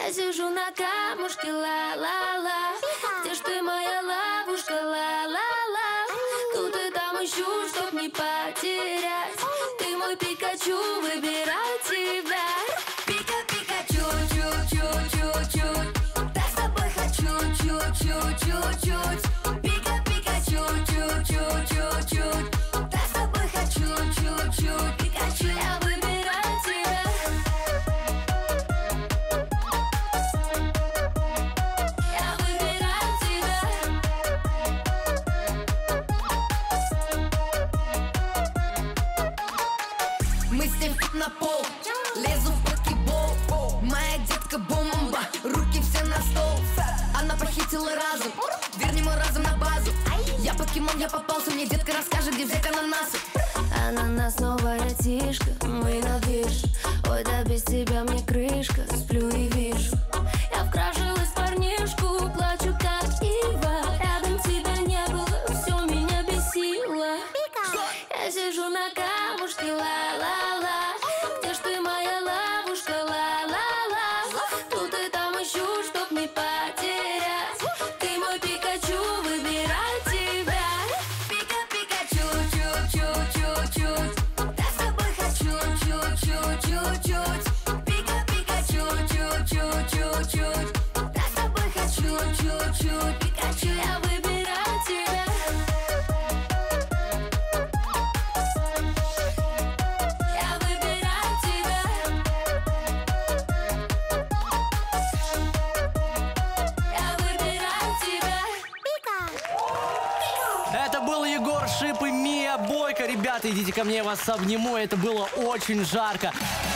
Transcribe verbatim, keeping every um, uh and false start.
Я сижу на камушке, ла-ла-ла. Где ж ты, моя ловушка, ла-ла-ла. Тут и там ищу, чтоб не потерять. Ты мой Пикачу, выбирай тебя. Пика-пикачу, чу-чу-чу-чуть. Так с тобой хочу, чу-чу-чу-чуть. Пика-пикачу, чу-чу-чу-чуть. Так с тобой хочу, чу-чу, Пикачу. Я выбираю тебя. Я выбираю тебя. Мы с ним на пол, лезу в покебол. Моя детка бомба, руки все на стол. Она похитила разум, верни мой разум на базу. Я покемон, я попался, мне детка расскажет, где взять ананасы. Ананас, новая тишка, мы на движ. Ой, да без тебя мне крышка, сплю и вижу. Я вкрашилась в парнишку, плачу как ива. Рядом тебя не было, все меня бесило. Я сижу на камушке, ла-ла-ла. Где ж ты, моя ловушка, ла-ла-ла. Тут и там ищу, чтоб не потерять. Ты мой Пикачу, выбирай тебя. Пика-пикачу, чу-чу-чу-чуть. Так с тобой хочу, чу-чу-чу-чуть. Пика-пикачу, чу-чу-чу-чуть. Так с тобой хочу, чу-чу, Пикачу. Я выбираю тебя. Я выбираю тебя. Я выбираю тебя. Это был Егор Шип и Мия Бойко. Ребята, идите ко мне, я вас обниму. Это было очень жарко.